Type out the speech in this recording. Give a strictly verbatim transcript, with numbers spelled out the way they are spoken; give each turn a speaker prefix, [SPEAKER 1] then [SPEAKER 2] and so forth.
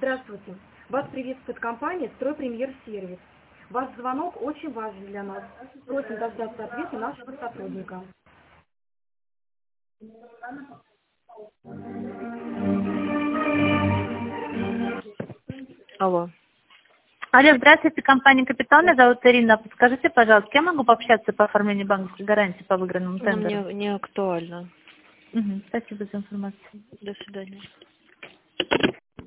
[SPEAKER 1] Здравствуйте. Вас приветствует компания «Стройпремьер-сервис». Ваш звонок очень важен для нас. Просим дождаться ответа нашего сотрудника.
[SPEAKER 2] Алло.
[SPEAKER 3] Алло, здравствуйте, компания «Капитал». Меня зовут Ирина. Подскажите, пожалуйста, я могу пообщаться по оформлению банковской гарантии по выигранному
[SPEAKER 2] Ну,
[SPEAKER 3] тендеру?
[SPEAKER 2] Мне не актуально.
[SPEAKER 3] Угу, спасибо за информацию.
[SPEAKER 2] До свидания.